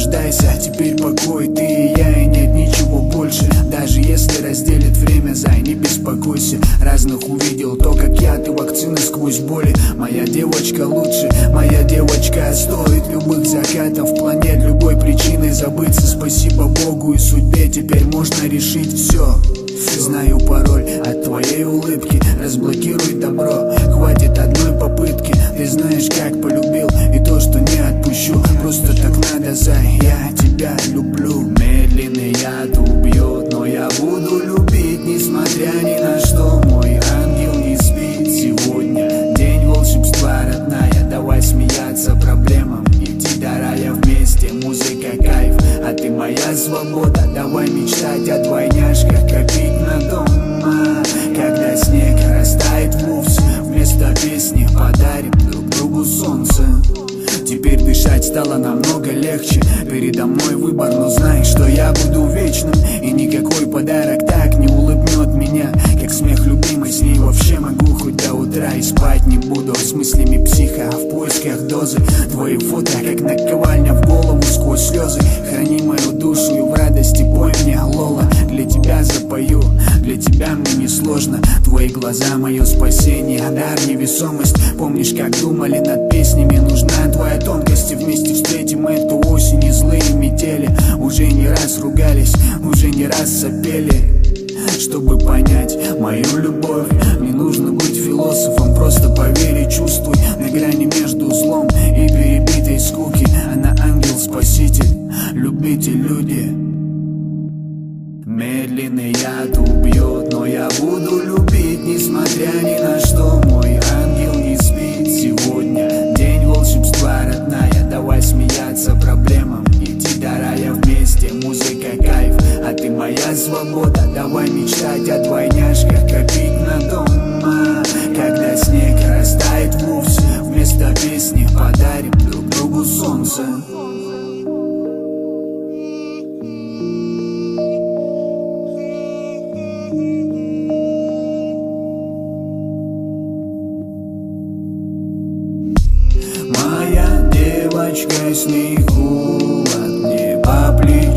наслаждайся, теперь покой, ты и я, и нет ничего больше. Даже если разделит время, зай, не беспокойся. Разных увидел, то как я, ты вакцины сквозь боли. Моя девочка лучше, моя девочка стоит любых закатов, планет, любой причины забыться. Спасибо Богу и судьбе, теперь можно решить все. Знаю пароль от твоей улыбки, разблокируй добро, хватит одной попытки. Ты знаешь, как полюбил, и то, что не отпущу. Просто так надо, зай, я тебя люблю. Медленный яд убьет, но я буду любить, несмотря ни на что. Мой ангел не спит сегодня, день волшебства, родная. Давай смеяться проблемам, идти до рая вместе. Музыка кайф, а ты моя свобода. Давай мечтать о двойняшках, копить на дома. Когда снег растает вовсе, вместо песни подарим друг другу солнце. Теперь дышать стало намного легче. Передо мной выбор, но знай, что я буду вечным. И никакой подарок так не улыбнет меня, как смех любимой. С ней вообще могу хоть до утра и спать не буду. С мыслями психа, в поисках дозы. Твои фото, как наковальня в голову сквозь слезы. Храни мою душу и в радости пой мне, Лола. Для тебя запою, для тебя мне не сложно. Твои глаза мое спасение, дар, невесомость. Помнишь, как думали над песнями? Нужна твоя тонкость, и вместе встретим эту осень и злые метели. Уже не раз ругались, уже не раз сопели. Чтобы понять мою любовь, не нужно быть философом, просто поверь и чувствуй. На грани между злом и перебитой скуки она ангел-спаситель, любитель люди. Медленный яд убьет, но я буду любить, несмотря ни на что. Мой ангел не спит сегодня, день волшебства, родная. Давай смеяться проблемам, идти до рая вместе. Музыка кайф, а ты моя свобода. Давай мечтать о двойняшках, копить на дома. Когда снег растает вовсе, вместо песни подарим друг другу солнце. Моя девочка, с ней холод мне по плечу.